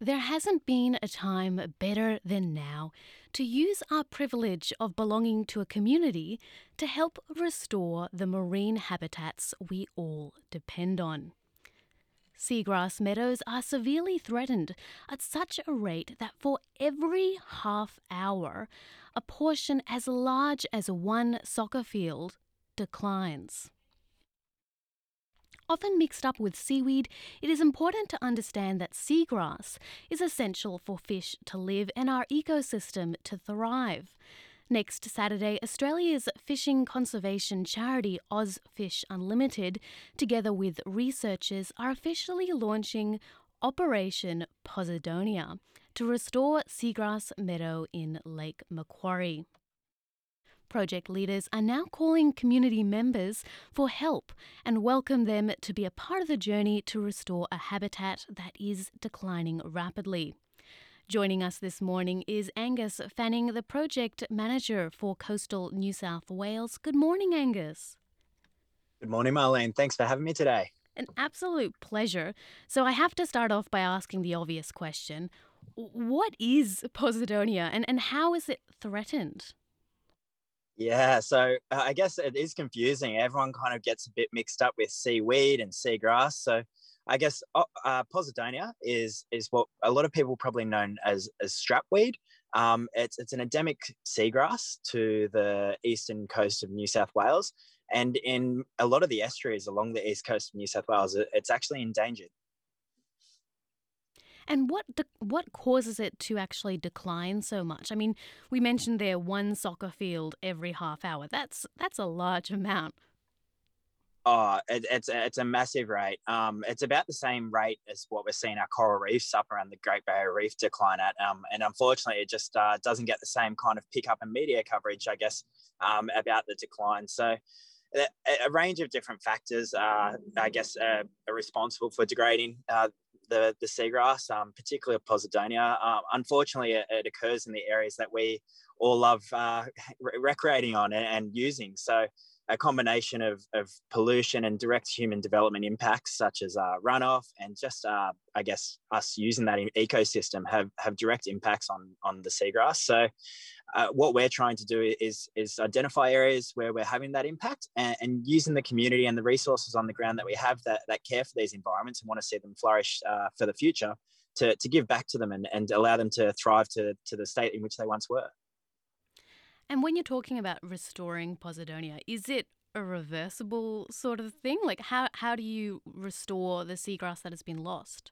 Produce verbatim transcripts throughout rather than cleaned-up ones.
There hasn't been a time better than now to use our privilege of belonging to a community to help restore the marine habitats we all depend on. Seagrass meadows are severely threatened at such a rate that for every half hour, a portion as large as one soccer field declines. Often mixed up with seaweed, it is important to understand that seagrass is essential for fish to live and our ecosystem to thrive. Next Saturday, Australia's fishing conservation charity Ozfish Unlimited, together with researchers, are officially launching Operation Posidonia to restore seagrass meadow in Lake Macquarie. Project leaders are now calling community members for help and welcome them to be a part of the journey to restore a habitat that is declining rapidly. Joining us this morning is Angus Fanning, the project manager for Coastal New South Wales. Good morning, Angus. Good morning, Marlene. Thanks for having me today. An absolute pleasure. So I have to start off by asking the obvious question. What is Posidonia and, and how is it threatened? Yeah, so uh, I guess it is confusing. Everyone kind of gets a bit mixed up with seaweed and seagrass. So I guess uh, uh, Posidonia is is what a lot of people probably known as as strapweed. Um, it's it's an endemic seagrass to the eastern coast of New South Wales, and in a lot of the estuaries along the east coast of New South Wales, it's actually endangered. And what de- what causes it to actually decline so much? I mean, we mentioned there one soccer field every half hour. That's that's a large amount. Oh, it, it's it's a massive rate. Um, it's about the same rate as what we're seeing our coral reefs up around the Great Barrier Reef decline at. Um, and unfortunately, it just uh, doesn't get the same kind of pickup and media coverage, I guess, um, about the decline. So, a, a range of different factors, uh, I guess, uh, are responsible for degrading uh, the the seagrass, um, particularly Posidonia. Uh, unfortunately, it, it occurs in the areas that we all love uh, recreating on and, and using. So a combination of, of pollution and direct human development impacts, such as uh, runoff and just, uh, I guess, us using that ecosystem have, have direct impacts on, on the seagrass. So uh, what we're trying to do is, is identify areas where we're having that impact and, and using the community and the resources on the ground that we have that, that care for these environments and want to see them flourish uh, for the future to, to give back to them and, and allow them to thrive to, to the state in which they once were. And when you're talking about restoring Posidonia, is it a reversible sort of thing? Like how how do you restore the seagrass that has been lost?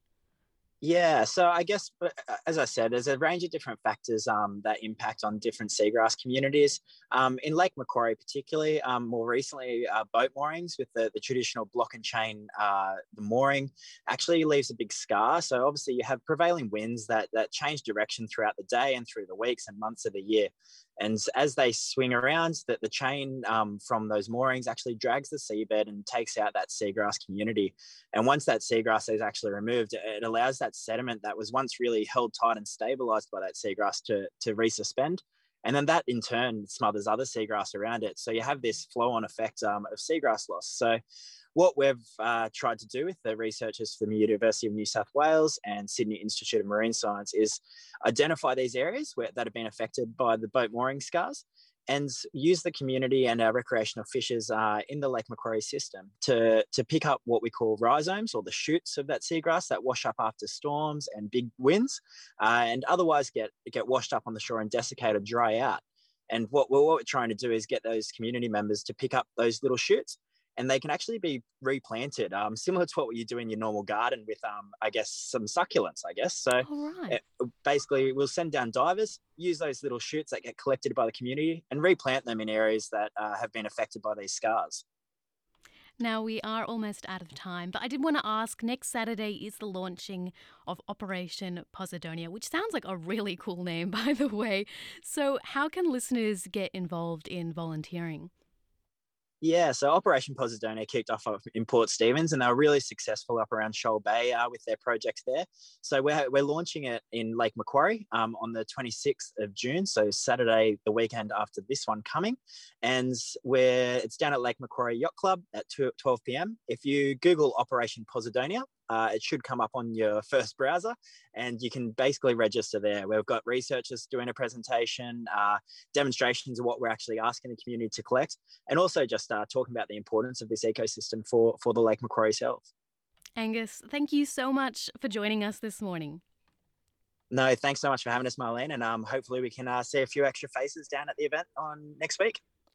Yeah, so I guess, uh, as I said, there's a range of different factors um, that impact on different seagrass communities. Um, in Lake Macquarie, particularly, um, more recently, uh, boat moorings with the, the traditional block and chain, uh, the mooring actually leaves a big scar. So obviously, you have prevailing winds that that change direction throughout the day and through the weeks and months of the year. And as they swing around, that the chain um, from those moorings actually drags the seabed and takes out that seagrass community. And once that seagrass is actually removed, it allows that sediment that was once really held tight and stabilized by that seagrass to, to resuspend. And then that in turn smothers other seagrass around it. So you have this flow on effect um, of seagrass loss. So what we've uh, tried to do with the researchers from the University of New South Wales and Sydney Institute of Marine Science is identify these areas where, that have been affected by the boat mooring scars and use the community and our recreational fishers uh, in the Lake Macquarie system to, to pick up what we call rhizomes or the shoots of that seagrass that wash up after storms and big winds uh, and otherwise get, get washed up on the shore and desiccate or dry out. And what, what we're trying to do is get those community members to pick up those little shoots and they can actually be replanted, um, similar to what you do in your normal garden with, um, I guess, some succulents, I guess. So All right. it, basically, we'll send down divers, use those little shoots that get collected by the community and replant them in areas that uh, have been affected by these scars. Now we are almost out of time, but I did want to ask, next Saturday is the launching of Operation Posidonia, which sounds like a really cool name, by the way. So how can listeners get involved in volunteering? Yeah, so Operation Posidonia kicked off in Port Stephens, and they were really successful up around Shoal Bay uh, with their project there. So we're, we're launching it in Lake Macquarie um, on the twenty-sixth of June, so Saturday, the weekend after this one coming. And we're, it's down at Lake Macquarie Yacht Club at twelve p.m. If you Google Operation Posidonia, uh, it should come up on your first browser, and you can basically register there. We've got researchers doing a presentation, uh, demonstrations of what we're actually asking the community to collect, and also just uh, talking about the importance of this ecosystem for, for the Lake Macquarie health. Angus, thank you so much for joining us this morning. No, thanks so much for having us, Marlene, and um, hopefully we can uh, see a few extra faces down at the event on next week.